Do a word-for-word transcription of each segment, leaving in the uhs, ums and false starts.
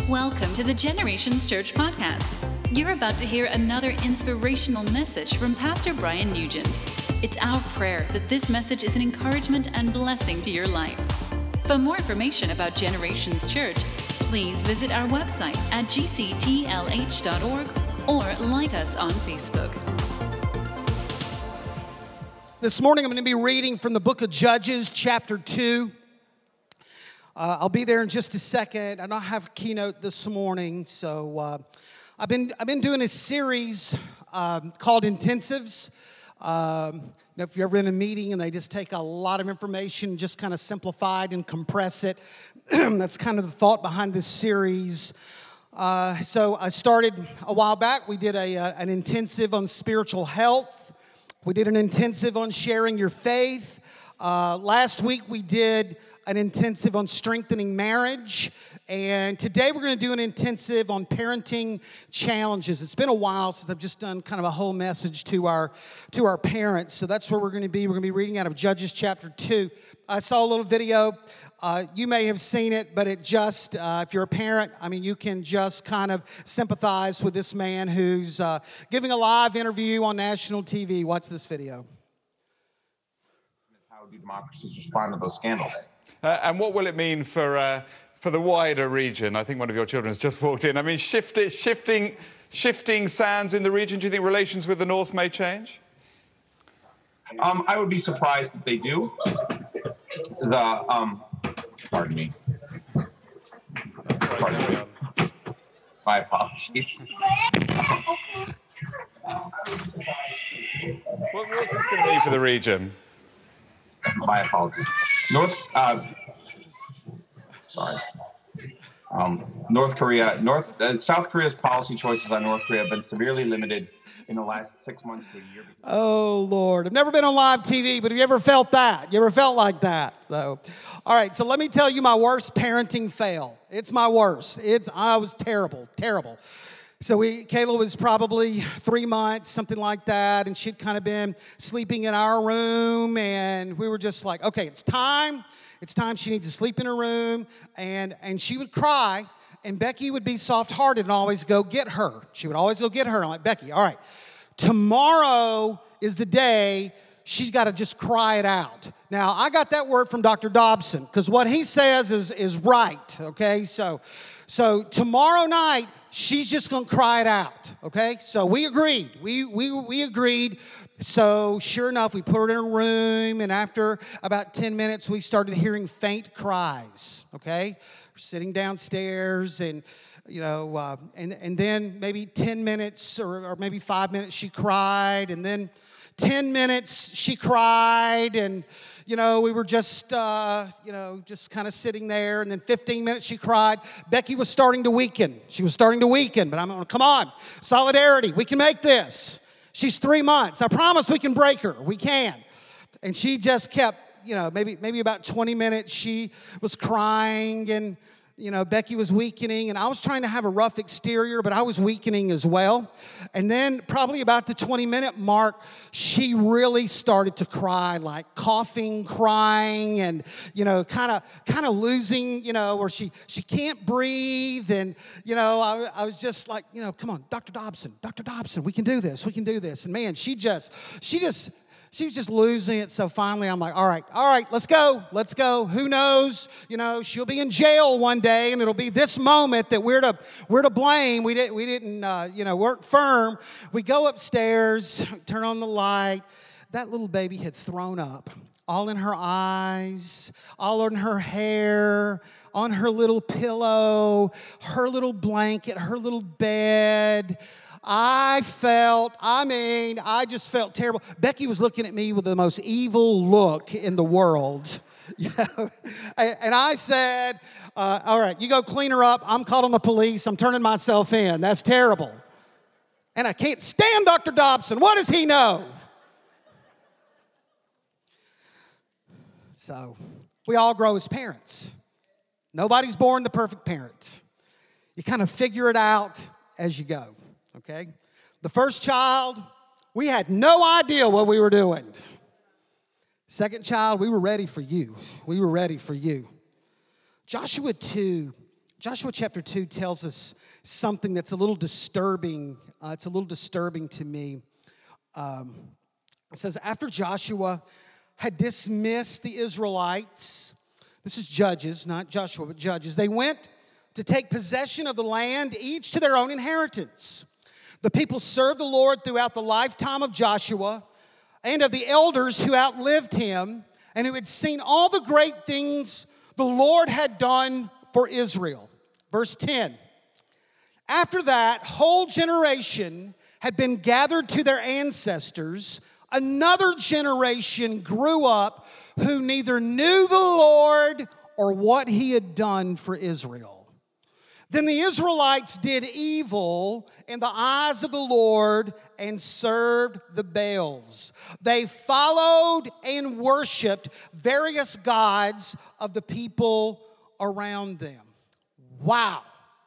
Welcome to the Generations Church podcast. You're about to hear another inspirational message from Pastor Brian Nugent. It's our prayer that this message is an encouragement and blessing to your life. For more information about Generations Church, please visit our website at g c t l h dot org or like us on Facebook. This morning I'm going to be reading from the book of Judges, chapter two. Uh, I'll be there in just a second. I don't have a keynote this morning, so uh, I've been I've been doing a series um, called Intensives. Um, you know, if you're ever in a meeting and they just take a lot of information, just kind of simplify it and compress it, that's kind of the thought behind this series. Uh, so I started a while back. We did a, a an intensive on spiritual health. We did an intensive on sharing your faith. Uh, last week we did an intensive on strengthening marriage. And today we're going to do an intensive on parenting challenges. It's been a while since I've just done kind of a whole message to our to our parents. So that's where we're going to be. We're going to be reading out of Judges chapter two. I saw a little video. Uh, you may have seen it, but it just, uh, if you're a parent, I mean, you can just kind of sympathize with this man who's uh, giving a live interview on national T V. Watch this video. How do democracies respond to those scandals? Uh, and what will it mean for uh, for the wider region? I think one of your children has just walked in. I mean, shift, shifting, shifting sands in the region. Do you think relations with the North may change? Um, I would be surprised if they do. The um, pardon me. That's right, Pardon me. My apologies. What, what's this going to mean for the region? My apologies. North, uh, sorry. Um, North Korea, North, uh, South Korea's policy choices on North Korea have been severely limited in the last six months to a year. Oh, Lord. I've never been on live T V, but have you ever felt that? You ever felt like that? So, all right, so let me tell you my worst parenting fail. It's my worst. It's I was terrible, terrible. So we, Kayla was probably three months, something like that, and she'd kind of been sleeping in our room, and we were just like, okay, it's time. It's time she needs to sleep in her room, and, and she would cry, and Becky would be soft-hearted and always go get her. She would always go get her. I'm like, Becky, all right, tomorrow is the day she's got to just cry it out. Now, I got that word from Doctor Dobson, because what he says is, is right, okay? So, so tomorrow night, she's just going to cry it out, okay? So we agreed. We we we agreed. So sure enough, we put her in a room, and after about ten minutes, we started hearing faint cries, okay? We're sitting downstairs, and, you know, uh, and, and then maybe ten minutes or, or maybe five minutes, she cried, and then ten minutes, she cried, and, you know, we were just, uh, you know, just kind of sitting there. And then fifteen minutes she cried. Becky was starting to weaken. She was starting to weaken. But I'm going, come on, solidarity. We can make this. She's three months. I promise we can break her. We can. And she just kept, you know, maybe maybe about twenty minutes she was crying, and, you know, Becky was weakening, and I was trying to have a rough exterior, but I was weakening as well. And then probably about the twenty-minute mark, she really started to cry, like coughing, crying, and, you know, kind of kind of losing, you know, where she, she can't breathe. And, you know, I, I was just like, you know, come on, Doctor Dobson, Doctor Dobson, we can do this, we can do this. And, man, she just, she just... She was just losing it, so finally I'm like, all right, all right, let's go, let's go. Who knows? You know, she'll be in jail one day, and it'll be this moment that we're to we're to blame. We didn't, we didn't, uh, you know, work firm. We go upstairs, turn on the light. That little baby had thrown up, all in her eyes, all in her hair, on her little pillow, her little blanket, her little bed. I felt, I mean, I just felt terrible. Becky was looking at me with the most evil look in the world. You know? And I said, uh, all right, you go clean her up. I'm calling the police. I'm turning myself in. That's terrible. And I can't stand Doctor Dobson. What does he know? So we all grow as parents. Nobody's born the perfect parent. You kind of figure it out as you go. Okay? The first child, we had no idea what we were doing. Second child, we were ready for you. We were ready for you. Joshua two Joshua chapter two tells us something that's a little disturbing. Uh, it's a little disturbing to me. Um, it says, after Joshua had dismissed the Israelites, this is Judges, not Joshua, but Judges, they went to take possession of the land, each to their own inheritance. The people served the Lord throughout the lifetime of Joshua and of the elders who outlived him and who had seen all the great things the Lord had done for Israel. Verse ten. After that whole generation had been gathered to their ancestors, another generation grew up who neither knew the Lord or what he had done for Israel. Then the Israelites did evil in the eyes of the Lord and served the Baals. They followed and worshiped various gods of the people around them. Wow.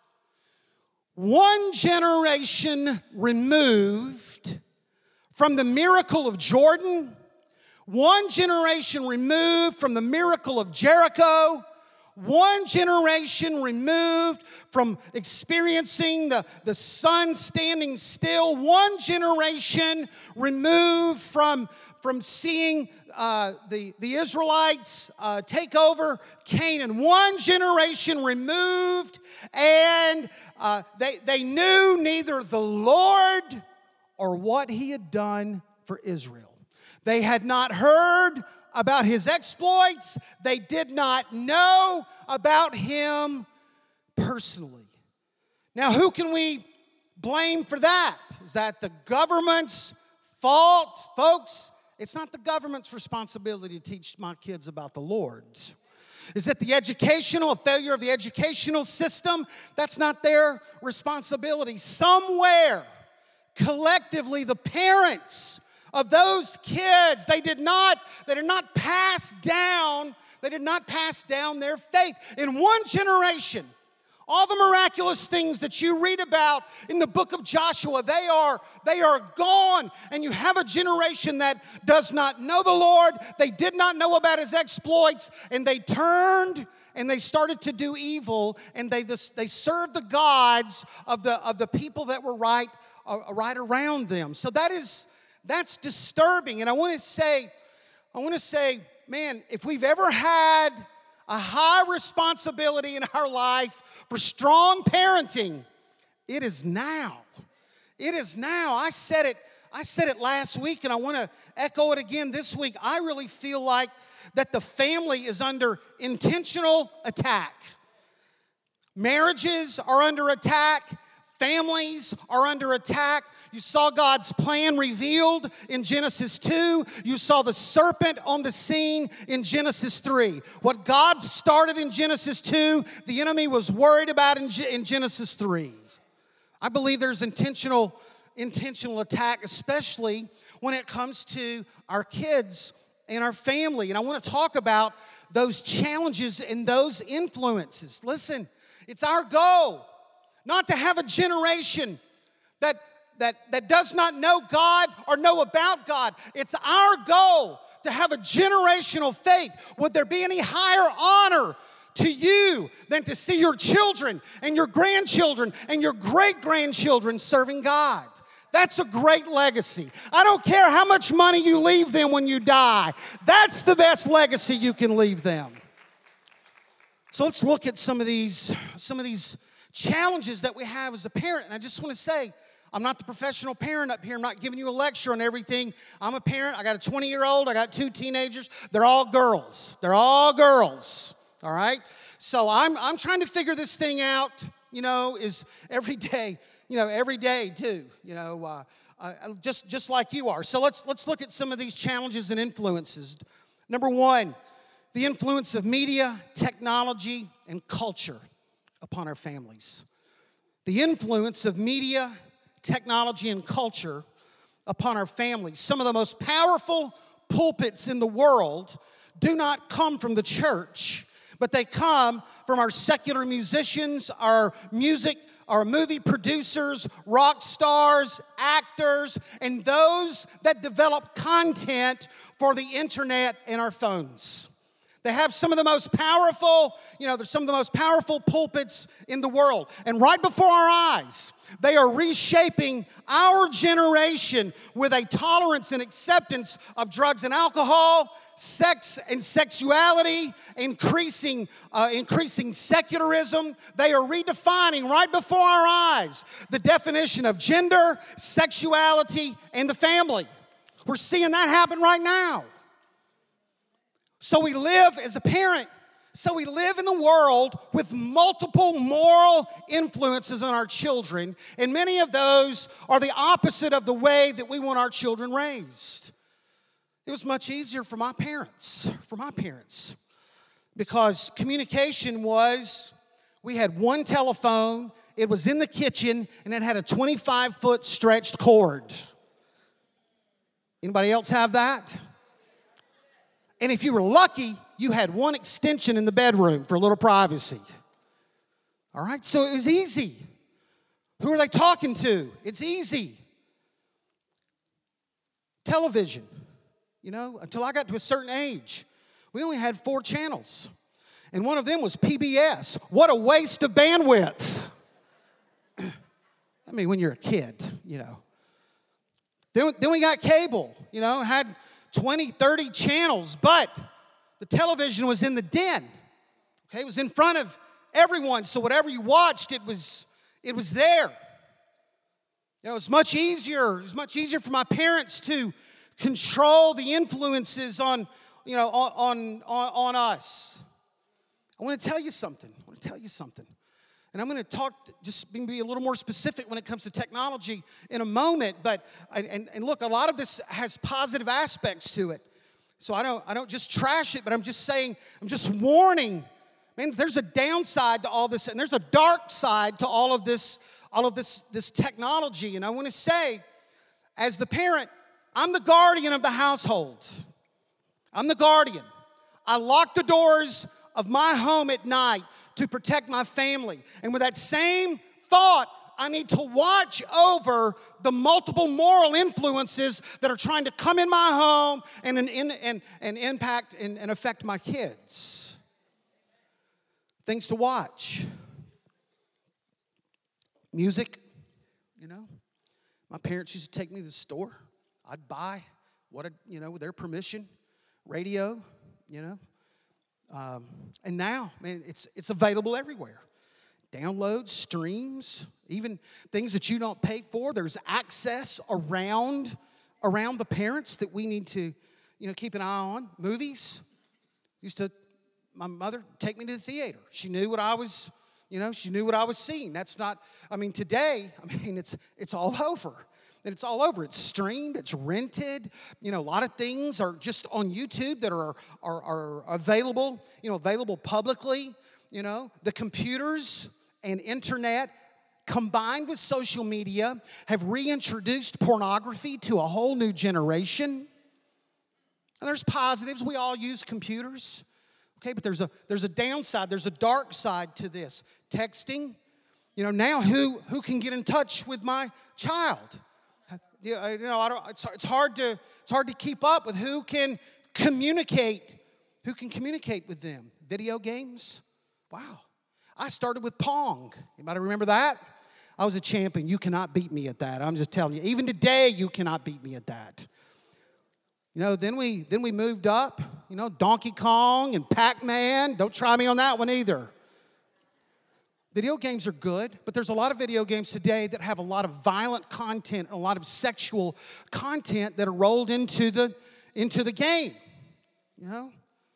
One generation removed from the miracle of Jordan, one generation removed from the miracle of Jericho, one generation removed from experiencing the, the sun standing still, one generation removed from, from seeing uh, the, the Israelites uh, take over Canaan, one generation removed, and uh, they, they knew neither the Lord or what he had done for Israel. They had not heard about his exploits. They did not know about him personally. Now, who can we blame for that? Is that the government's fault? Folks, it's not the government's responsibility to teach my kids about the Lord. Is it the educational, a failure of the educational system? That's not their responsibility. Somewhere, collectively, the parents of those kids, they did not, they did not pass down, they did not pass down their faith. In one generation, all the miraculous things that you read about in the book of Joshua, they are, they are gone. And you have a generation that does not know the Lord. They did not know about his exploits, and they turned and they started to do evil, and they, they served the gods of the, of the people that were right, uh, right around them. So that is, That's disturbing. And I want to say, I want to say, man, if we've ever had a high responsibility in our life for strong parenting, it is now. It is now. I said it, I said it last week, and I want to echo it again this week. I really feel like that the family is under intentional attack. Marriages are under attack. Families are under attack. You saw God's plan revealed in Genesis two. You saw the serpent on the scene in Genesis three. What God started in Genesis two, the enemy was worried about in, in Genesis three. I believe there's intentional, intentional attack, especially when it comes to our kids and our family. And I want to talk about those challenges and those influences. Listen, it's our goal not to have a generation that, that, that does not know God or know about God. It's our goal to have a generational faith. Would there be any higher honor to you than to see your children and your grandchildren and your great-grandchildren serving God? That's a great legacy. I don't care how much money you leave them when you die. That's the best legacy you can leave them. So let's look at some of these, some of these challenges that we have as a parent. And I just want to say, I'm not the professional parent up here. I'm not giving you a lecture on everything. I'm a parent. I got a twenty-year-old. I got two teenagers. They're all girls. They're all girls. All right? So I'm I'm trying to figure this thing out, you know, is every day, you know, every day too, you know, uh, uh, just, just like you are. So let's, let's look at some of these challenges and influences. Number one, the influence of media, technology, and culture upon our families. The influence of media, technology, and culture upon our families. Some of the most powerful pulpits in the world do not come from the church, but they come from our secular musicians, our music, our movie producers, rock stars, actors, and those that develop content for the internet and our phones. They have some of the most powerful, you know, they're some of the most powerful pulpits in the world. And right before our eyes, they are reshaping our generation with a tolerance and acceptance of drugs and alcohol, sex and sexuality, increasing, uh, increasing secularism. They are redefining right before our eyes the definition of gender, sexuality, and the family. We're seeing that happen right now. So we live as a parent, so we live in the world with multiple moral influences on our children, and many of those are the opposite of the way that we want our children raised. It was much easier for my parents, for my parents, because communication was, we had one telephone, it was in the kitchen, and it had a twenty-five foot stretched cord. Anybody else have that? And if you were lucky, you had one extension in the bedroom for a little privacy. All right, so it was easy. Who are they talking to? It's easy. Television, you know, until I got to a certain age, we only had four channels. And one of them was P B S. What a waste of bandwidth. I mean, when you're a kid, you know. Then, then we got cable, you know, had twenty, thirty channels, but the television was in the den, okay? It was in front of everyone, so whatever you watched, it was, it was there. You know, it was much easier, it was much easier for my parents to control the influences on, you know, on, on, on us. I want to tell you something, I want to tell you something. And I'm going to talk, just be a little more specific when it comes to technology in a moment. But and, and look, a lot of this has positive aspects to it. So I don't I don't just trash it, but I'm just saying, I'm just warning. Man, there's a downside to all this, and there's a dark side to all of this, all of this, this technology. And I want to say, as the parent, I'm the guardian of the household. I'm the guardian. I lock the doors of my home at night to protect my family. And with that same thought, I need to watch over the multiple moral influences that are trying to come in my home and, and, and, and impact and, and affect my kids. Things to watch. Music, you know. My parents used to take me to the store. I'd buy what, you know, with their permission. Radio, you know. Um, and now, man, it's it's available everywhere. Downloads, streams, even things that you don't pay for. There's access around around the parents that we need to, you know, keep an eye on. Movies. Used to, my mother take me to the theater. She knew what I was, you know, she knew what I was seeing. That's not, I mean, today, I mean, it's it's all over. And it's all over. It's streamed. It's rented. You know, a lot of things are just on YouTube that are, are, are available, you know, available publicly. You know, the computers and internet combined with social media have reintroduced pornography to a whole new generation. And there's positives. We all use computers. Okay, but there's a there's a downside. There's a dark side to this. Texting. You know, now who who can get in touch with my child? You know, I don't, it's, it's hard to it's hard to keep up with who can communicate, who can communicate with them. Video games, wow. I started with Pong. Anybody remember that? I was a champion. You cannot beat me at that. I'm just telling you. Even today, you cannot beat me at that. You know, then we then we moved up. You know, Donkey Kong and Pac-Man. Don't try me on that one either. Video games are good, but there's a lot of video games today that have a lot of violent content, a lot of sexual content that are rolled into the, into the game, you know?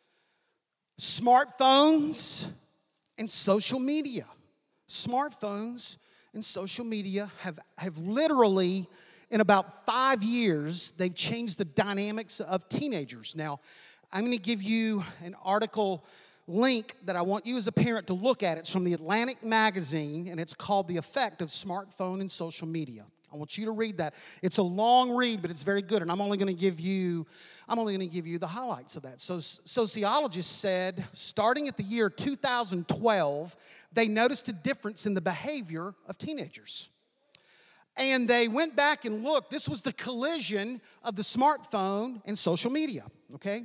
Smartphones and social media. Smartphones and social media have, have literally, in about five years, they've changed the dynamics of teenagers. Now, I'm going to give you an article link that I want you as a parent to look at. It's from the Atlantic magazine, and it's called The Effect of Smartphone and Social Media. I want you to read that. It's a long read, but it's very good, and I'm only going to give you I'm only going to give you the highlights of that. So sociologists said, starting at the year two thousand twelve, they noticed a difference in the behavior of teenagers. And they went back and looked. This was the collision of the smartphone and social media, okay?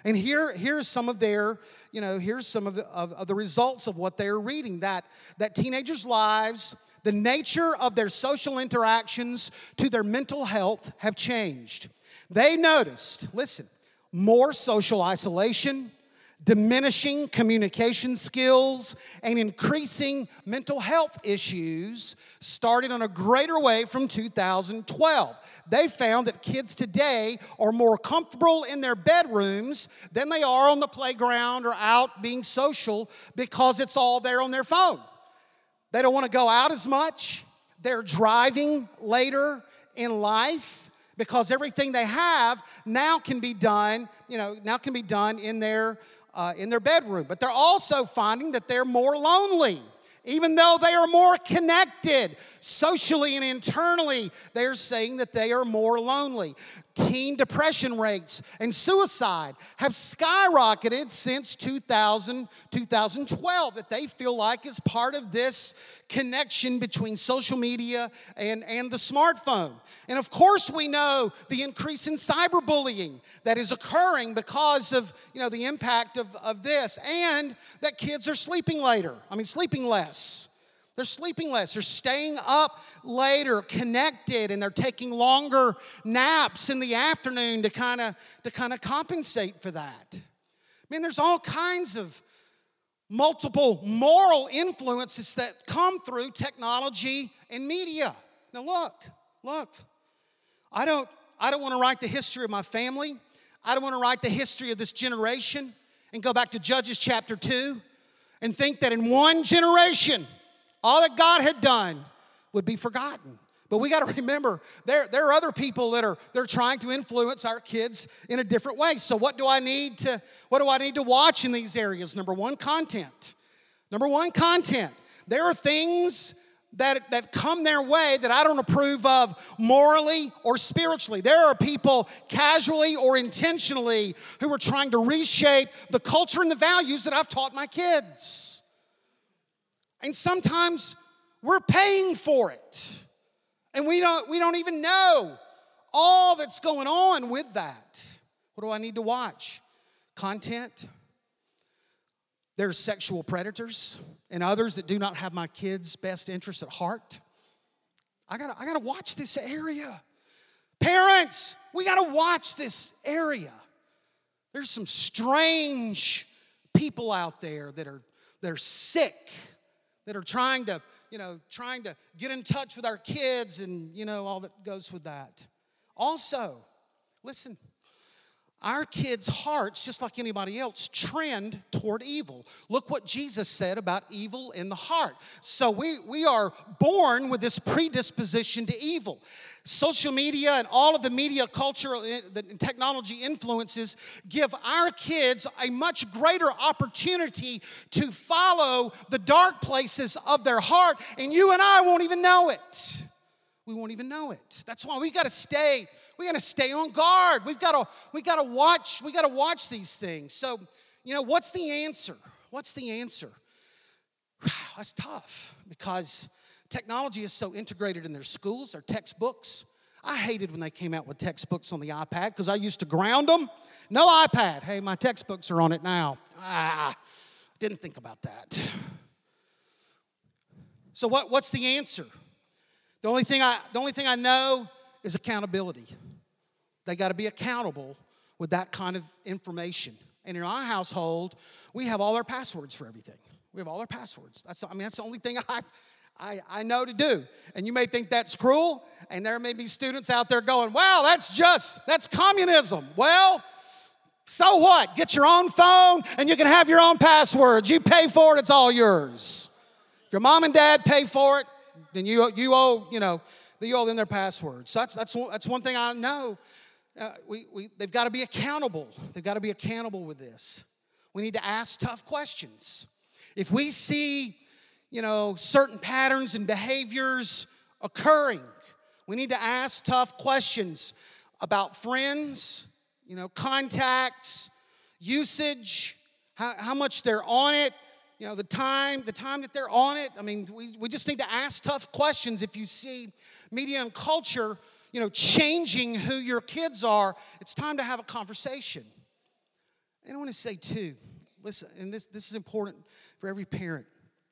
And here, here's some of their, you know, here's some of the, of, of the results of what they're reading, that, that teenagers' lives, the nature of their social interactions to their mental health have changed. They noticed, listen, more social isolation, diminishing communication skills, and increasing mental health issues started on a greater way from two thousand twelve. They found that kids today are more comfortable in their bedrooms than they are on the playground or out being social because it's all there on their phone. They don't want to go out as much. They're driving later in life because everything they have now can be done, you know, now can be done in their uh, in their bedroom. But they're also finding that they're more lonely. Even though they are more connected socially and internally, they're saying that they are more lonely. Teen depression rates and suicide have skyrocketed since two thousand, two thousand twelve, that they feel like is part of this connection between social media and, and the smartphone. And of course we know the increase in cyberbullying that is occurring because of, you know, the impact of, of this, and that kids are sleeping later. I mean, sleeping less. They're sleeping less. They're staying up later, connected, and they're taking longer naps in the afternoon to kind of to kind of compensate for that. I mean, there's all kinds of multiple moral influences that come through technology and media. Now look, look. I don't I don't want to write the history of my family. I don't want to write the history of this generation and go back to Judges chapter two and think that in one generation all that God had done would be forgotten. But we got to remember, there, there are other people that are they're trying to influence our kids in a different way. So what do I need to what do I need to watch in these areas? Number one, content. Number one, content. There are things that, that come their way that I don't approve of morally or spiritually. There are people casually or intentionally who are trying to reshape the culture and the values that I've taught my kids. And sometimes we're paying for it. And we don't, we don't even know all that's going on with that. What do I need to watch? Content. There's sexual predators and others that do not have my kids' best interests at heart. I gotta, I gotta watch this area. Parents, we gotta watch this area. There's some strange people out there that are, that are sick, that are trying to, you know, trying to get in touch with our kids and, you know, all that goes with that. Also, listen, our kids' hearts, just like anybody else, trend toward evil. Look what Jesus said about evil in the heart. So we, we are born with this predisposition to evil. Social media and all of the media culture, the technology influences give our kids a much greater opportunity to follow the dark places of their heart, and you and I won't even know it. We won't even know it. That's why we got to stay. We got to stay on guard. We've got to. We got to watch. We got to watch these things. So, you know, what's the answer? What's the answer? That's tough because technology is so integrated in their schools, their textbooks. I hated when they came out with textbooks on the iPad because I used to ground them. No iPad. Hey, my textbooks are on it now. Ah, didn't think about that. So what, what's the answer? The only thing I, the only thing I know is accountability. They got to be accountable with that kind of information. And in our household, we have all our passwords for everything. We have all our passwords. That's I mean that's the only thing I, I I know to do. And you may think that's cruel, and there may be students out there going, "Wow, that's just that's communism." Well, so what? Get your own phone, and you can have your own passwords. You pay for it; it's all yours. If your mom and dad pay for it, then you you owe you know you owe them their passwords. So that's that's one, that's one thing I know. Uh, we we they've got to be accountable. They've got to be accountable with this. We need to ask tough questions. If we see, you know, certain patterns and behaviors occurring, we need to ask tough questions about friends, you know, contacts, usage, how, how much they're on it, you know, the time, the time that they're on it. I mean, we, we just need to ask tough questions. If you see media and culture, you know, changing who your kids are, it's time to have a conversation. And I want to say, too, listen, and this, this is important for every parent.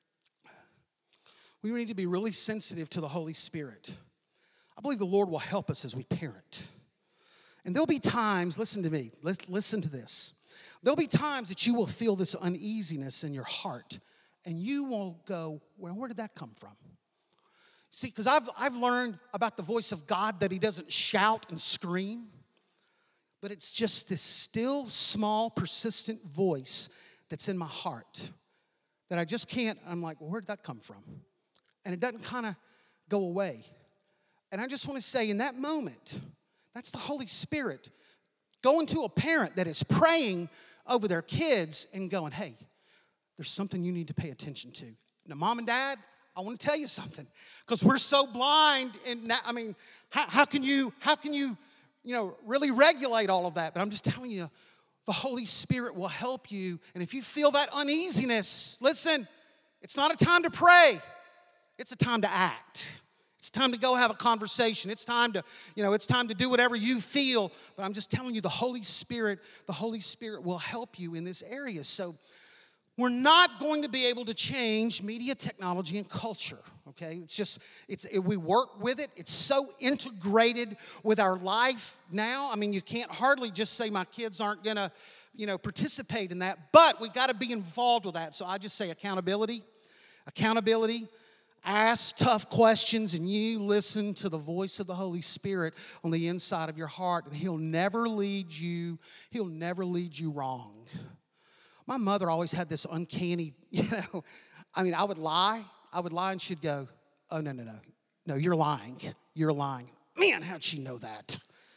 We need to be really sensitive to the Holy Spirit. I believe the Lord will help us as we parent. And there'll be times, listen to me, let's listen to this. There'll be times that you will feel this uneasiness in your heart, and you will go, well, where did that come from? See, because I've, I've learned about the voice of God that he doesn't shout and scream, but it's just this still, small, persistent voice that's in my heart that I just can't, I'm like, well, where did that come from? And it doesn't kind of go away. And I just want to say in that moment, that's the Holy Spirit going to a parent that is praying over their kids and going, hey, there's something you need to pay attention to. Now, mom and dad, I want to tell you something, because we're so blind. And now, I mean, how, how can you, how can you, you know, really regulate all of that? But I'm just telling you, the Holy Spirit will help you. And if you feel that uneasiness, listen, it's not a time to pray. It's a time to act. It's time to go have a conversation. It's time to, you know, it's time to do whatever you feel. But I'm just telling you, the Holy Spirit, the Holy Spirit will help you in this area. So we're not going to be able to change media, technology, and culture, okay? It's just, it's it, we work with it. It's so integrated with our life now. I mean, you can't hardly just say my kids aren't going to, you know, participate in that. But we got to be involved with that. So I just say accountability, accountability. Ask tough questions, and you listen to the voice of the Holy Spirit on the inside of your heart, and he'll never lead you, he'll never lead you wrong. My mother always had this uncanny, you know, I mean, I would lie, I would lie, and she'd go, oh, no, no, no, no, you're lying, you're lying. Man, how'd she know that?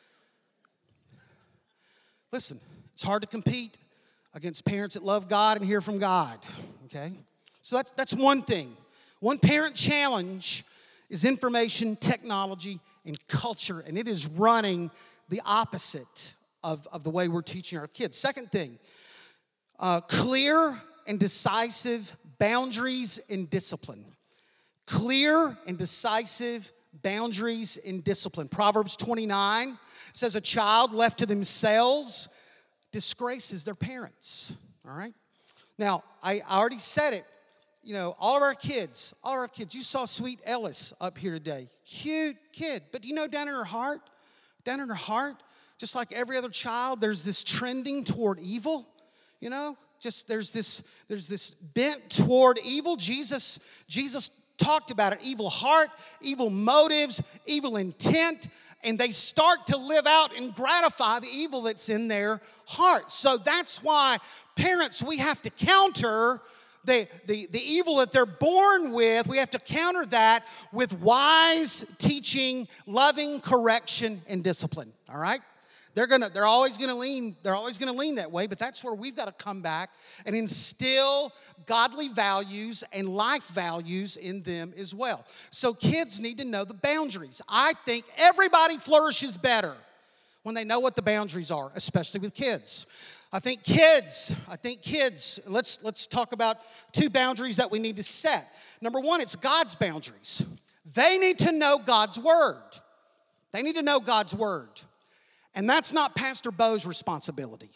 Listen, it's hard to compete against parents that love God and hear from God, okay? So that's that's one thing. One parent challenge is information, technology, and culture, and it is running the opposite of, of the way we're teaching our kids. Second thing, uh, clear and decisive boundaries and discipline. Clear and decisive boundaries and discipline. Proverbs twenty-nine says a child left to themselves disgraces their parents, all right? Now, I already said it. You know, all of our kids, all of our kids, you saw sweet Ellis up here today. Cute kid. But do you know down in her heart, down in her heart, just like every other child, there's this trending toward evil, you know? Just there's this, there's this bent toward evil. Jesus, Jesus talked about it. Evil heart, evil motives, evil intent. And they start to live out and gratify the evil that's in their heart. So that's why parents, we have to counter The, the, the evil that they're born with. We have to counter that with wise teaching, loving correction, and discipline. All right? They're gonna, they're always gonna lean, they're always gonna lean that way, but that's where we've got to come back and instill godly values and life values in them as well. So kids need to know the boundaries. I think everybody flourishes better when they know what the boundaries are, especially with kids. I think kids, I think kids, let's, let's talk about two boundaries that we need to set. Number one, it's God's boundaries. They need to know God's word. They need to know God's word. And that's not Pastor Bo's responsibility.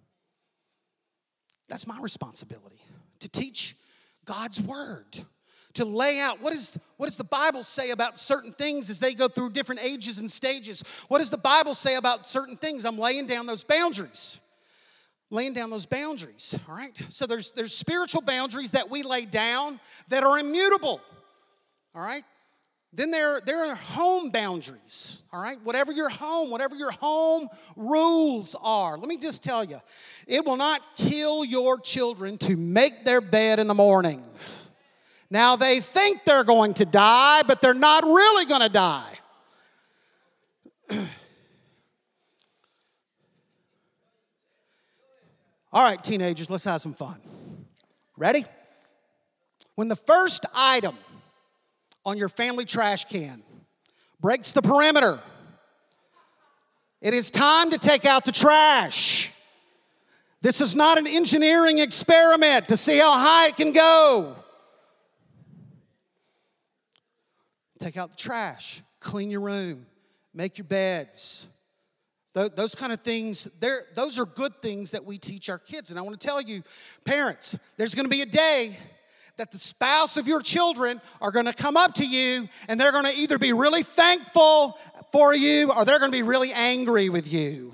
That's my responsibility, to teach God's word, to lay out what, is, what does the Bible say about certain things as they go through different ages and stages. What does the Bible say about certain things? I'm laying down those boundaries. Laying down those boundaries, all right? So there's, there's spiritual boundaries that we lay down that are immutable, all right? Then there, there are home boundaries, all right? Whatever your home, whatever your home rules are. Let me just tell you, it will not kill your children to make their bed in the morning. Now, they think they're going to die, but they're not really going to die. All right, teenagers, let's have some fun. Ready? When the first item on your family trash can breaks the perimeter, it is time to take out the trash. This is not an engineering experiment to see how high it can go. Take out the trash, clean your room, make your beds, Th- those kind of things, they're- those are good things that we teach our kids. And I want to tell you, parents, there's going to be a day that the spouse of your children are going to come up to you and they're going to either be really thankful for you or they're going to be really angry with you.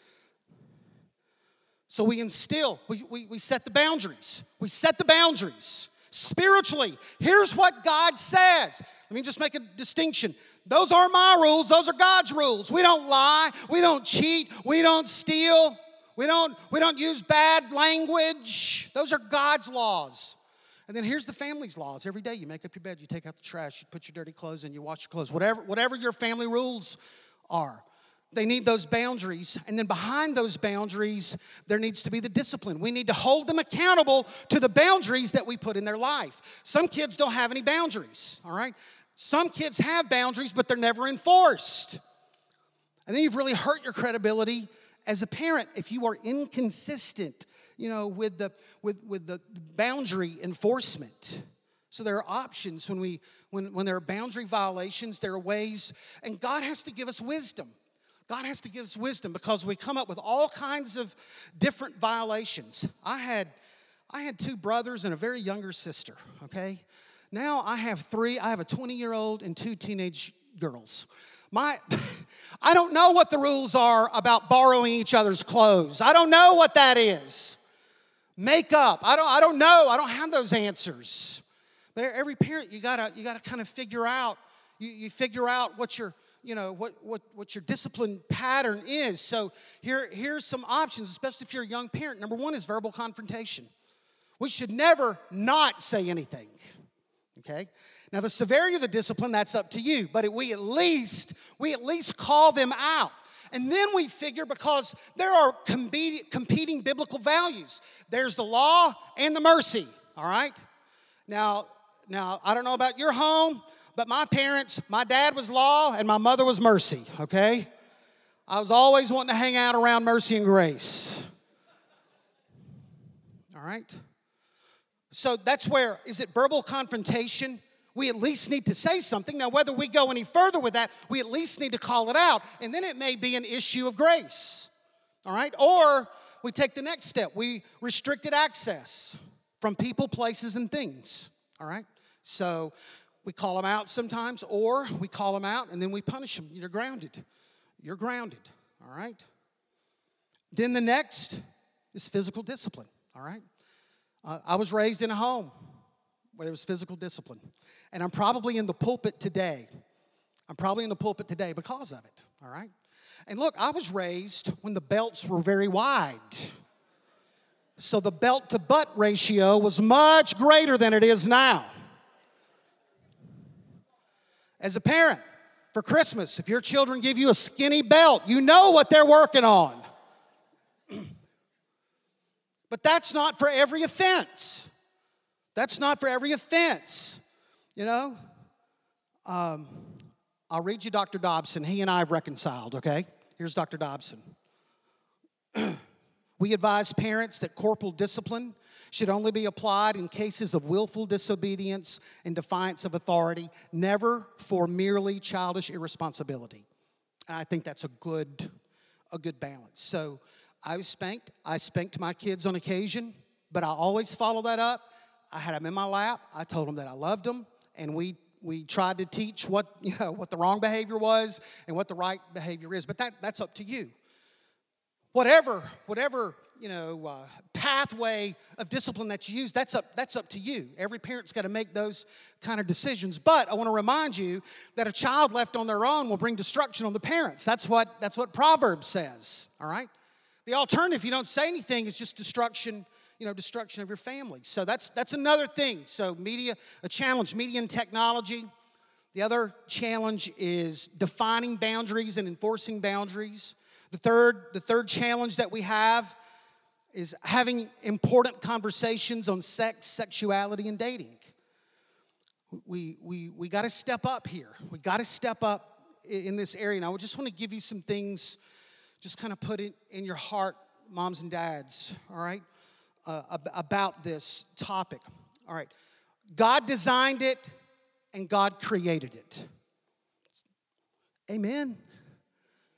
So we instill, we, we, we set the boundaries. We set the boundaries. Spiritually, here's what God says. Let me just make a distinction. Those aren't my rules, those are God's rules. We don't lie, we don't cheat, we don't steal, we don't, we don't use bad language. Those are God's laws. And then here's the family's laws. Every day you make up your bed, you take out the trash, you put your dirty clothes in, you wash your clothes, whatever, whatever your family rules are. They need those boundaries. And then behind those boundaries, there needs to be the discipline. We need to hold them accountable to the boundaries that we put in their life. Some kids don't have any boundaries, all right? Some kids have boundaries, but they're never enforced. And then you've really hurt your credibility as a parent if you are inconsistent, you know, with the with, with the boundary enforcement. So there are options when we when, when there are boundary violations, there are ways, and God has to give us wisdom. God has to give us wisdom because we come up with all kinds of different violations. I had I had two brothers and a very younger sister, okay? Now I have three. I have a twenty-year-old and two teenage girls. My, I don't know what the rules are about borrowing each other's clothes. I don't know what that is. Makeup. I don't. I don't know. I don't have those answers. But every parent, you gotta, you gotta kind of figure out. You, you figure out what your, you know, what what what your discipline pattern is. So here, here's some options, especially if you're a young parent. Number one is verbal confrontation. We should never not say anything. Okay. Now, the severity of the discipline, that's up to you. But we at least, we at least call them out. And then we figure because there are competing biblical values. There's the law and the mercy, all right? Now, now I don't know about your home, but my parents, my dad was law and my mother was mercy, okay? I was always wanting to hang out around mercy and grace. All right? So that's where, is it verbal confrontation? We at least need to say something. Now, whether we go any further with that, we at least need to call it out. And then it may be an issue of grace. All right? Or we take the next step. We restricted access from people, places, and things. All right? So we call them out sometimes, or we call them out and then we punish them. You're grounded. You're grounded. All right? Then the next is physical discipline. All right? Uh, I was raised in a home where there was physical discipline. And I'm probably in the pulpit today. I'm probably in the pulpit today because of it, all right? And look, I was raised when the belts were very wide. So the belt to butt ratio was much greater than it is now. As a parent, for Christmas, if your children give you a skinny belt, you know what they're working on. But that's not for every offense. That's not for every offense, you know. Um, I'll read you Doctor Dobson. He and I have reconciled, okay? Here's Doctor Dobson. We advise parents that corporal discipline should only be applied in cases of willful disobedience and defiance of authority, never for merely childish irresponsibility. And I think that's a good, a good balance. So I was spanked. I spanked my kids on occasion, but I always follow that up. I had them in my lap. I told them that I loved them, and we we tried to teach what you know what the wrong behavior was and what the right behavior is. But that that's up to you. Whatever whatever you know uh, pathway of discipline that you use, that's up that's up to you. Every parent's got to make those kind of decisions. But I want to remind you that a child left on their own will bring destruction on the parents. That's what that's what Proverbs says. All right. The alternative, if you don't say anything, is just destruction. You know, destruction of your family. So that's that's another thing. So media, a challenge, media and technology. The other challenge is defining boundaries and enforcing boundaries. The third, the third challenge that we have is having important conversations on sex, sexuality, and dating. We we we got to step up here. We got to step up in this area. And I just want to give you some things, just kind of put it in your heart, moms and dads. All right. Uh, about this topic. All right. God designed it and God created it. Amen.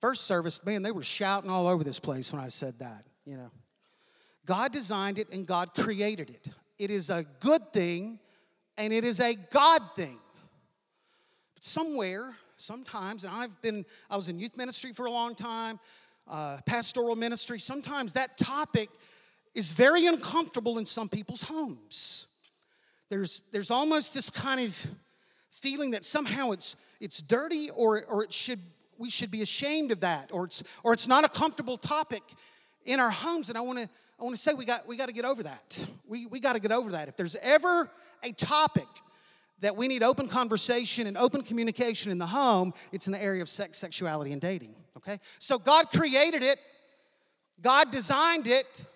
first service, man, they were shouting all over this place when I said that, you know. God designed it and God created it. It is a good thing and it is a God thing. But somewhere, sometimes, and I've been, I was in youth ministry for a long time, uh, pastoral ministry, sometimes that topic is very uncomfortable in some people's homes. There's, there's almost this kind of feeling that somehow it's, it's dirty or, or it should, we should be ashamed of that, or it's, or it's not a comfortable topic in our homes. And I want to I want to say we got we got to get over that. We we got to get over that. If there's ever a topic that we need open conversation and open communication in the home, it's in the area of sex, sexuality, and dating. Okay? So God created it. God designed it.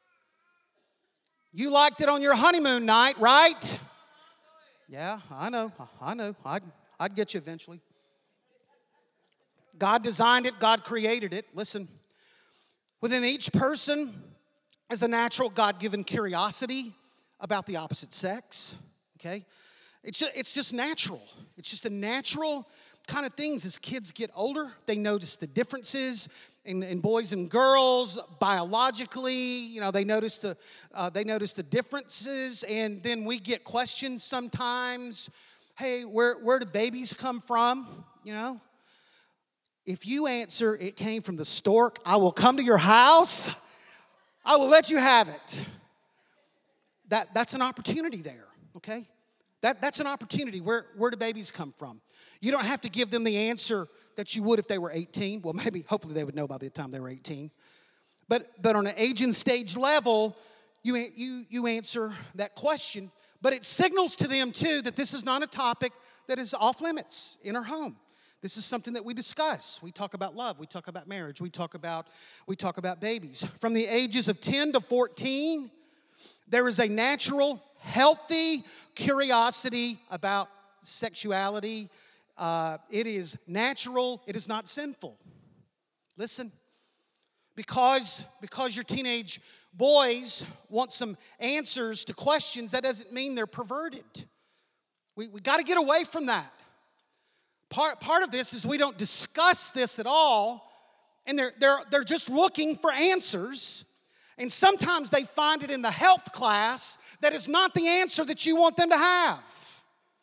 You liked it on your honeymoon night, right? Yeah, I know. I know. I'd, I'd get you eventually. God designed it. God created it. Listen, within each person is a natural God-given curiosity about the opposite sex, okay? It's just, it's just natural. It's just a natural kind of things. As kids get older, they notice the differences in, in boys and girls biologically. You know, they notice the uh, they notice the differences, and then we get questions sometimes. Hey, where where do babies come from? You know, if you answer it came from the stork, I will come to your house. I will let you have it. That, that's an opportunity there, okay? That, that's an opportunity. Where, where do babies come from? You don't have to give them the answer that you would if they were eighteen. Well, maybe, hopefully they would know by the time they were eighteen. But, but on an age and stage level, you, you, you answer that question. But it signals to them, too, that this is not a topic that is off limits in our home. This is something that we discuss. We talk about love. We talk about marriage. We talk about, we talk about babies. From the ages of ten to fourteen, there is a natural, healthy curiosity about sexuality. Uh, it is natural. It is not sinful. Listen, because, because your teenage boys want some answers to questions, that doesn't mean they're perverted. We, we got to get away from that. Part, part of this is we don't discuss this at all, and they're, they're, they're just looking for answers, and sometimes they find it in the health class that is not the answer that you want them to have.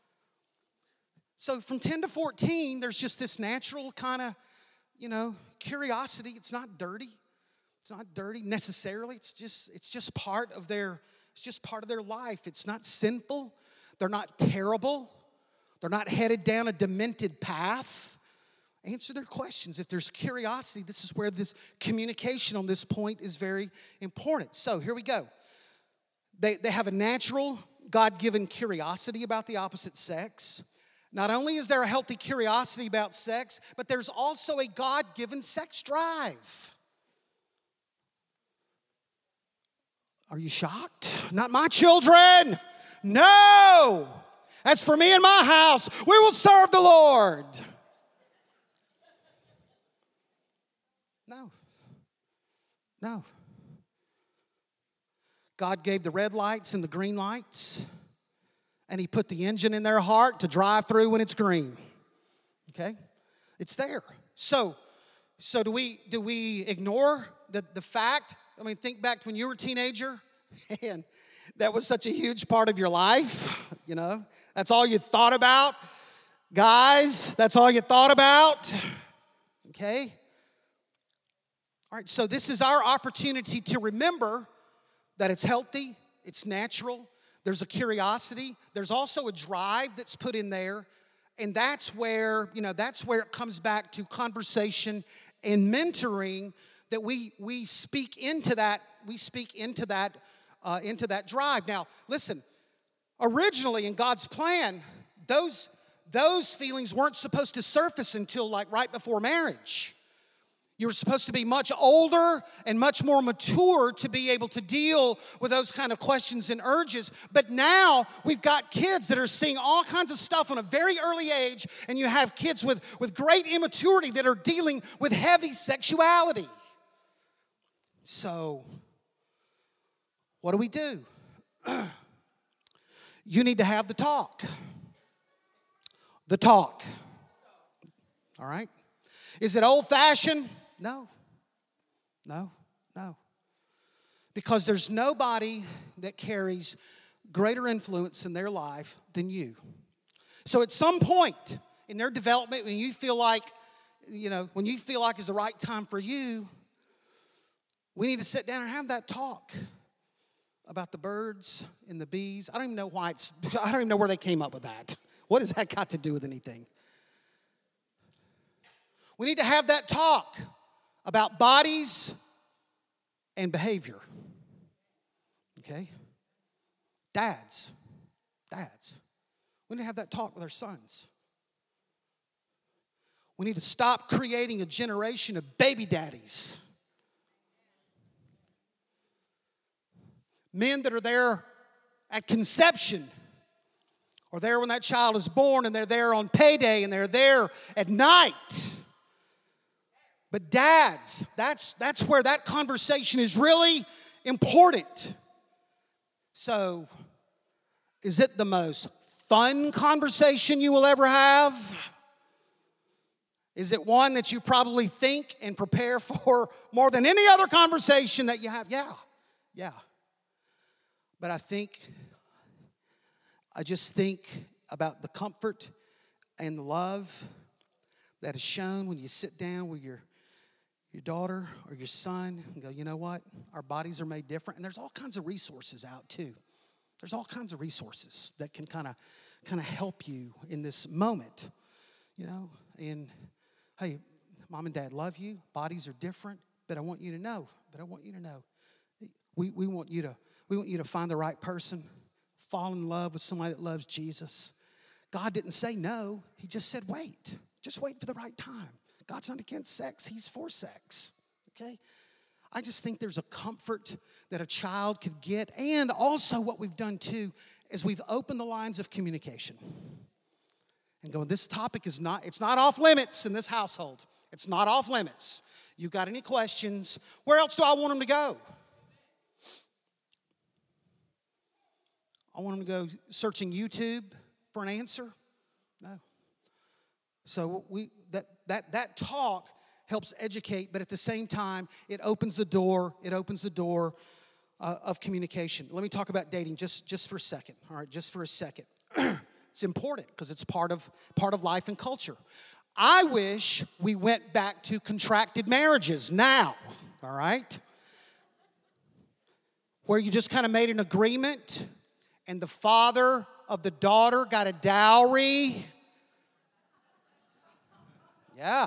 So from ten to fourteen, there's just this natural kind of, you know, curiosity. It's not dirty. It's not dirty necessarily. It's just, it's just part of their, it's just part of their life. It's not sinful. They're not terrible. They're not headed down a demented path. Answer their questions. If there's curiosity, this is where this communication on this point is very important. So here we go. They, they have a natural, God-given curiosity about the opposite sex. Not only is there a healthy curiosity about sex, but there's also a God-given sex drive. Are you shocked? Not my children. No. As for me and my house, we will serve the Lord. No. No. God gave the red lights and the green lights, and He put the engine in their heart to drive through when it's green. Okay? It's there. So, so do we do we ignore the, the fact? I mean, think back to when you were a teenager, and that was such a huge part of your life, you know? That's all you thought about. Guys, that's all you thought about. Okay? All right, so this is our opportunity to remember that it's healthy, it's natural, there's a curiosity, there's also a drive that's put in there, and that's where, you know, that's where it comes back to conversation and mentoring, that we we speak into that, we speak into that, uh, into that drive. Now, listen, originally in God's plan, those, those feelings weren't supposed to surface until like right before marriage. You were supposed to be much older and much more mature to be able to deal with those kind of questions and urges. But now we've got kids that are seeing all kinds of stuff on a very early age, and you have kids with, with great immaturity that are dealing with heavy sexuality. So, what do we do? You need to have the talk. The talk. All right? Is it old-fashioned? No. No, no. Because there's nobody that carries greater influence in their life than you. So at some point in their development, when you feel like, you know, when you feel like it's the right time for you, we need to sit down and have that talk about the birds and the bees. I don't even know why it's, I don't even know where they came up with that. What has that got to do with anything? We need to have that talk about bodies and behavior. Okay? Dads. Dads. We need to have that talk with our sons. We need to stop creating a generation of baby daddies. Men that are there at conception, or there when that child is born, and they're there on payday, and they're there at night. But dads, that's, that's where that conversation is really important. So, is it the most fun conversation you will ever have? Is it one that you probably think and prepare for more than any other conversation that you have? Yeah, yeah. But I think, I just think about the comfort and the love that is shown when you sit down with your, your daughter or your son and go, you know what? Our bodies are made different. And there's all kinds of resources out too. There's all kinds of resources that can kind of kind of help you in this moment, you know. And, hey, mom and dad love you. Bodies are different, but I want you to know, but I want you to know. We, we want you to We want you to find the right person, fall in love with somebody that loves Jesus. God didn't say no. He just said wait. Just wait for the right time. God's not against sex. He's for sex, okay? I just think there's a comfort that a child could get. And also what we've done, too, is we've opened the lines of communication. And going, this topic is not, it's not off limits in this household. It's not off limits. You got any questions? Where else do I want them to go? I want them to go searching YouTube for an answer? No. So we that that that talk helps educate, but at the same time, it opens the door. It opens the door uh, of communication. Let me talk about dating just, just for a second. All right, just for a second. It's important because it's part of part of life and culture. I wish we went back to contracted marriages now. All right, where you just kind of made an agreement. And the father of the daughter got a dowry. Yeah.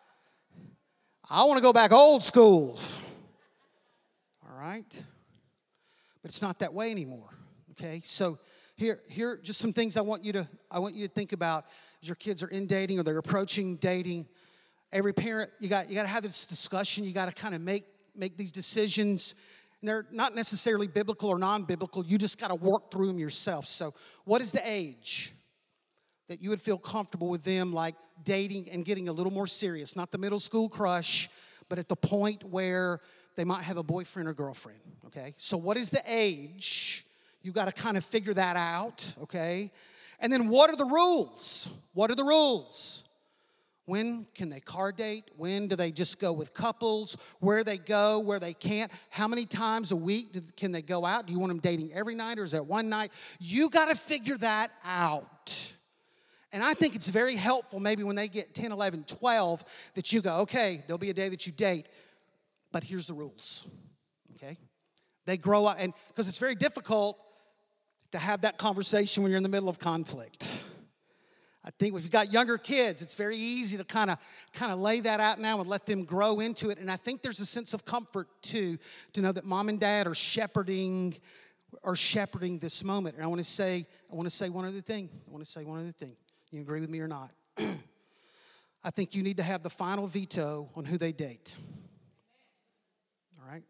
I want to go back old school. All right? But it's not that way anymore. Okay? So here, here just some things I want you to I want you to think about as your kids are in dating or they're approaching dating. Every parent, you got you got to have this discussion. You got to kind of make make these decisions. And they're not necessarily biblical or non-biblical. You just got to work through them yourself. So what is the age that you would feel comfortable with them, like dating and getting a little more serious? Not the middle school crush, but at the point where they might have a boyfriend or girlfriend, okay? So what is the age? You got to kind of figure that out, okay? And then what are the rules? What are the rules? When can they car date? When do they just go with couples? Where they go, where they can't? How many times a week do, can they go out? Do you want them dating every night or is that one night? You got to figure that out. And I think it's very helpful maybe when they get ten, eleven, twelve that you go, okay, there'll be a day that you date, but here's the rules, okay? They grow up, and because it's very difficult to have that conversation when you're in the middle of conflict. I think if you've got younger kids, it's very easy to kind of kind of lay that out now and let them grow into it. And I think there's a sense of comfort, too, to know that mom and dad are shepherding are shepherding this moment. And I want to say, I want to say one other thing. I want to say one other thing. You agree with me or not? I think you need to have the final veto on who they date. All right?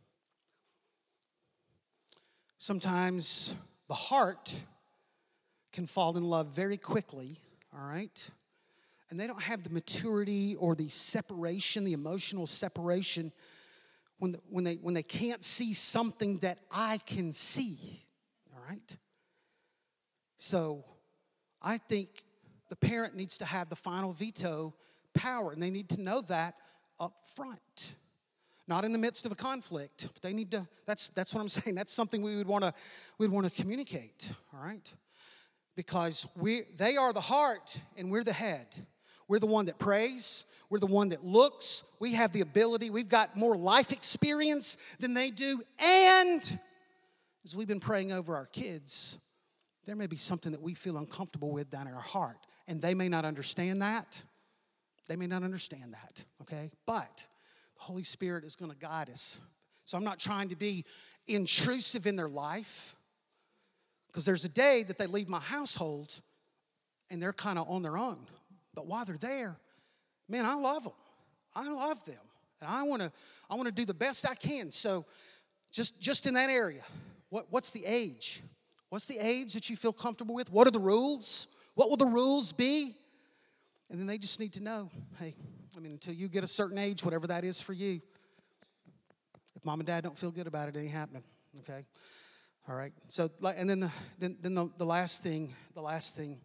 Sometimes the heart can fall in love very quickly, all right? And they don't have the maturity or the separation, the emotional separation, when, the, when, they, when they can't see something that I can see, all right? So I think the parent needs to have the final veto power, and they need to know that up front. Not in the midst of a conflict, but they need to, that's that's what I'm saying. That's something we would want to we'd want to communicate, all right? Because we they are the heart and we're the head. We're the one that prays, we're the one that looks. We have the ability, we've got more life experience than they do. And as we've been praying over our kids, there may be something that we feel uncomfortable with down in our heart. And they may not understand that. They may not understand that, okay? But the Holy Spirit is going to guide us. So I'm not trying to be intrusive in their life, because there's a day that they leave my household and they're kind of on their own. But while they're there, man, I love them. I love them. And I want to I want to do the best I can. So just, just in that area, what, what's the age? What's the age that you feel comfortable with? What are the rules? What will the rules be? And then they just need to know, hey, I mean, until you get a certain age, whatever that is for you, if mom and dad don't feel good about it, it ain't happening, okay? All right, so, and then the, then, then the, the last thing, the last thing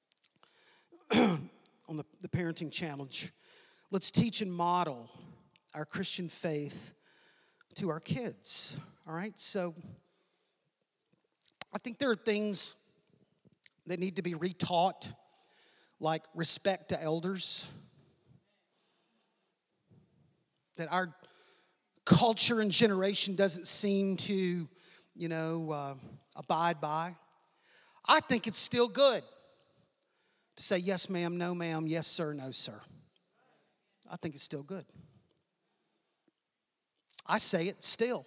on the, the parenting challenge, let's teach and model our Christian faith to our kids, all right? So I think there are things that need to be retaught, like respect to elders, that our culture and generation doesn't seem to, you know, uh, abide by. I think it's still good to say yes, ma'am, no, ma'am, yes, sir, no, sir. I think it's still good. I say it still.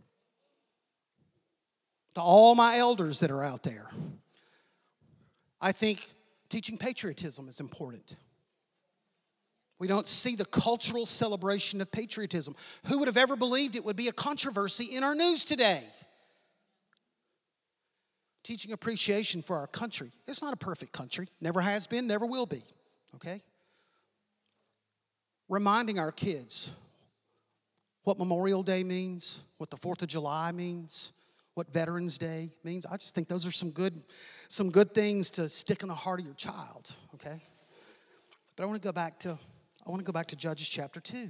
To all my elders that are out there, I think teaching patriotism is important. We don't see the cultural celebration of patriotism. Who would have ever believed it would be a controversy in our news today? Teaching appreciation for our country. It's not a perfect country. Never has been, never will be. Okay? Reminding our kids what Memorial Day means, what the fourth of July means, what Veterans Day means. I just think those are some good, some good things to stick in the heart of your child, okay? But I want to go back to, I want to go back to Judges chapter two.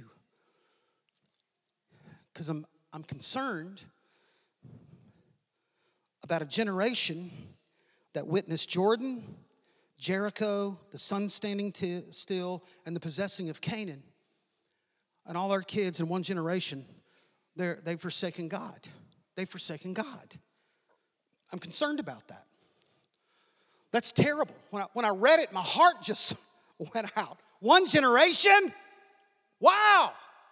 Because I'm, I'm concerned about a generation that witnessed Jordan, Jericho, the sun standing t- still, and the possessing of Canaan. And all our kids in one generation, they're, they've forsaken God. They've forsaken God. I'm concerned about that. That's terrible. When I, when I read it, my heart just went out. One generation? Wow.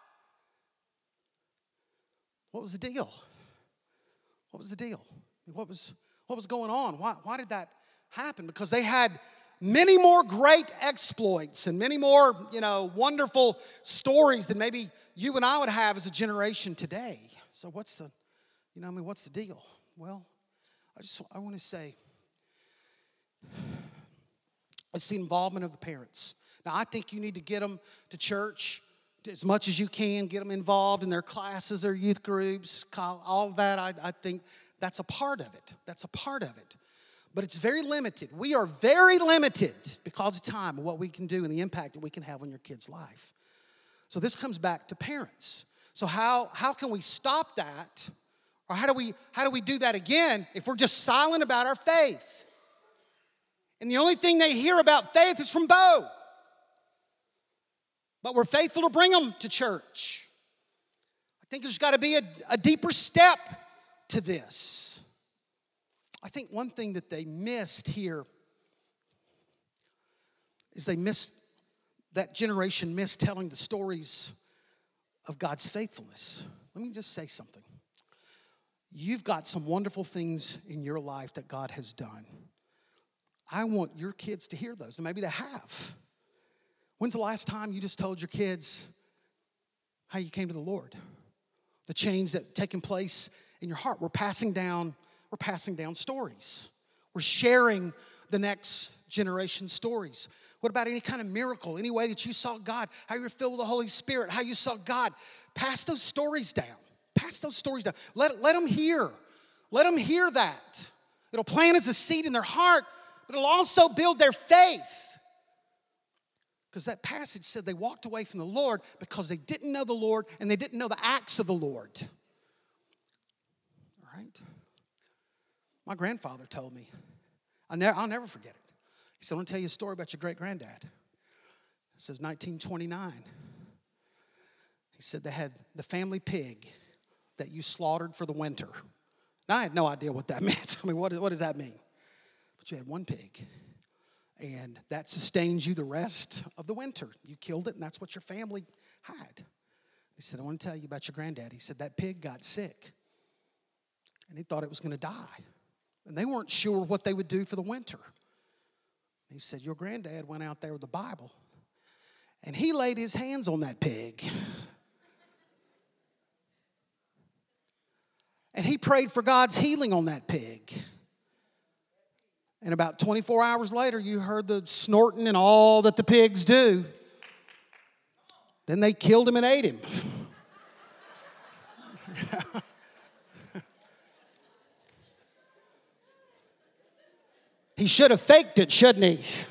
What was the deal? What was the deal? What was, what was going on? Why, why did that happen? Because they had many more great exploits and many more, you know, wonderful stories than maybe you and I would have as a generation today. So what's the, you know, I mean, what's the deal? Well, I just, I want to say, it's the involvement of the parents. Now, I think you need to get them to church as much as you can, get them involved in their classes, their youth groups, all of that. I, I think that's a part of it. That's a part of it. But it's very limited. We are very limited because of time and what we can do and the impact that we can have on your kid's life. So this comes back to parents. So how, how can we stop that? Or how do we how do we do that again if we're just silent about our faith? And the only thing they hear about faith is from Bo. But we're faithful to bring them to church. I think there's got to be a, a deeper step to this. I think one thing that they missed here is they missed, that generation missed telling the stories of God's faithfulness. Let me just say something. You've got some wonderful things in your life that God has done. I want your kids to hear those, and maybe they have. When's the last time you just told your kids how you came to the Lord? The change that taken place in your heart. We're passing down, we're passing down stories. We're sharing the next generation's stories. What about any kind of miracle, any way that you saw God, how you were filled with the Holy Spirit, how you saw God? Pass those stories down. Pass those stories down. Let, let them hear. Let them hear that. It'll plant as a seed in their heart, but it'll also build their faith. Because that passage said they walked away from the Lord because they didn't know the Lord and they didn't know the acts of the Lord. All right? My grandfather told me, I ne- I'll never forget it. He said, I want to tell you a story about your great-granddad. It says nineteen twenty-nine. He said they had the family pig that you slaughtered for the winter. Now, I had no idea what that meant. I mean, what, what does that mean? But you had one pig, and that sustains you the rest of the winter. You killed it, and that's what your family had. He said, I want to tell you about your granddad. He said that pig got sick, and he thought it was going to die. And they weren't sure what they would do for the winter. He said, your granddad went out there with the Bible, and he laid his hands on that pig. And he prayed for God's healing on that pig. And about twenty-four hours later, you heard the snorting and all that the pigs do. Then they killed him and ate him. He should have faked it, shouldn't he?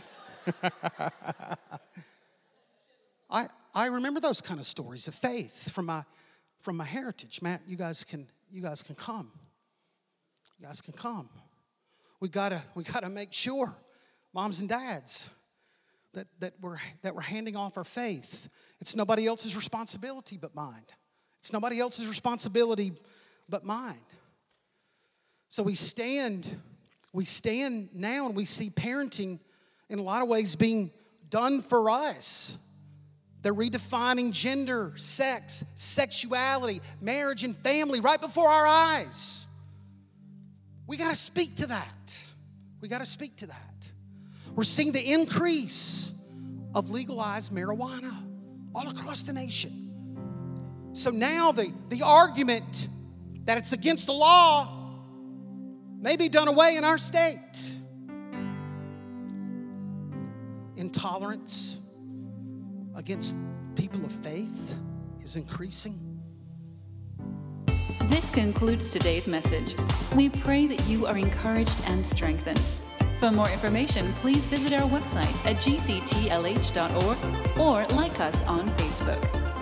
I I remember those kind of stories of faith from my from my heritage. Matt, you guys can you guys can come. You guys can come. We gotta we gotta make sure, moms and dads, that that we're that we're handing off our faith. It's nobody else's responsibility but mine. It's nobody else's responsibility but mine. So we stand. We stand now and we see parenting in a lot of ways being done for us. They're redefining gender, sex, sexuality, marriage, and family right before our eyes. We got to speak to that. We got to speak to that. We're seeing the increase of legalized marijuana all across the nation. So now the, the argument that it's against the law may be done away in our state. Intolerance against people of faith is increasing. This concludes today's message. We pray that you are encouraged and strengthened. For more information, please visit our website at g c t l h dot org or like us on Facebook.